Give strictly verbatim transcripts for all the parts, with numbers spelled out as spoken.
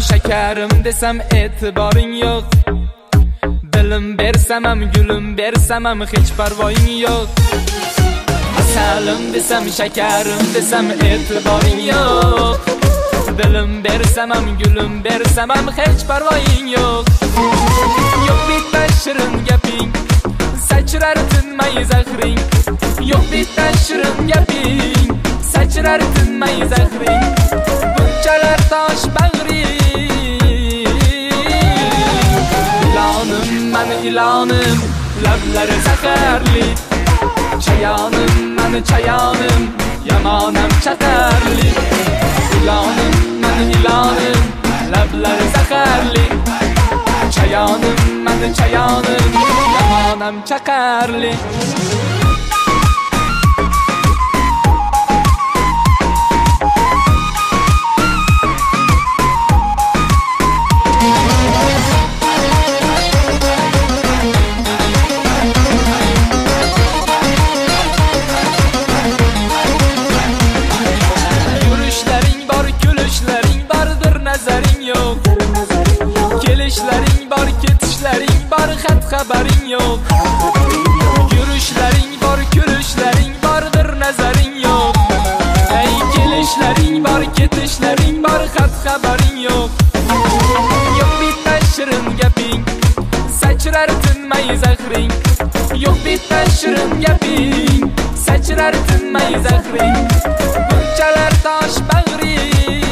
şekerim desem etibarın yok. Dilim bersem hem gülüm bersem hem hiç parvoyun yok. Asalim desem şekerim desem etibarın yok. Dilim bersem hem gülüm bersem hem hiç parvoyun yok. Yok bitta shirin gaping, sachirar tinmay zahring. Yok bitta shirin gaping, sachirar tinmay zahring. Bunchalar tosh bag'ring, ilonim mani ilonim, lablari zaharli. Chayonim mani chayonim, yamonam chaqarli. Ilonim mani ilonim, lablari zaharli. Chayonim mani chayonim, yamonam chaqarli. Kelişlerin var, ketişlerin var, xat xabarin yok. Yürüşlerin var, gülüşlerin vardır nazarin yok. Ey kelişlerin var, ketişlerin var, xat xabarin yok. Yok bitta shirin gaping, sachirar tinmay zahring. Yok bitta shirin gaping, sachirar tinmay zahring. Bunchalar tosh bag'ring,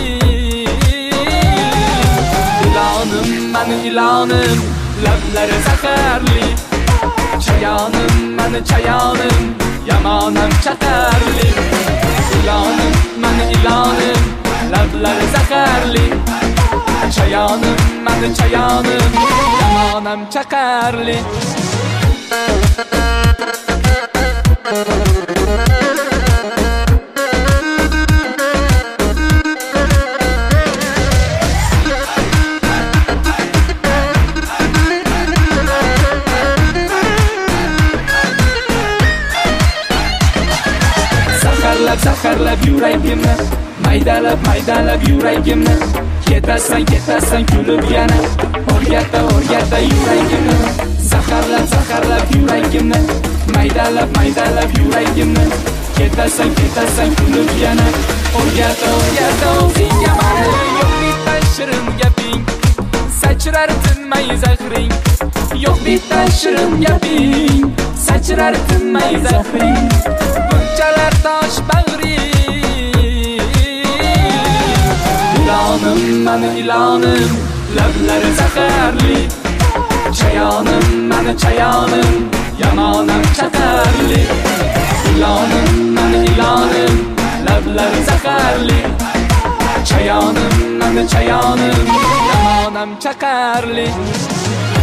ilonim mani ilonim, lablari zaharli. Chayonim mani chayonim, yamonam chaqarli. Ilonim mani ilonim, lablari zaharli. Chayonim mani chayonim, yamonam chaqarli. Zaharlab zaharlab yuragimni, maydalab maydalab yuragimni. Ketasan ketasan kulib yana, o'rgata o'rgata yuragimni. Zaharlab zaharlab yuragimni, maydalab maydalab yuragimni. Ketasan ketasan kulib yana, o'rgata o'rgata o'zingga mani. Yo'q bitta shirin gaping, sachirar tinmay zahring. Yo'q bitta shirin gaping, sachirar tinmay zahring. Bunchalar tosh bag'ring, ilonim mani ilonim, lablari zaharli. Chayonim mani chayonim, yamonam chaqarli. Ilonim mani ilonim, lablari zaharli. Chayonim mani chayonim, yamonam chaqarli.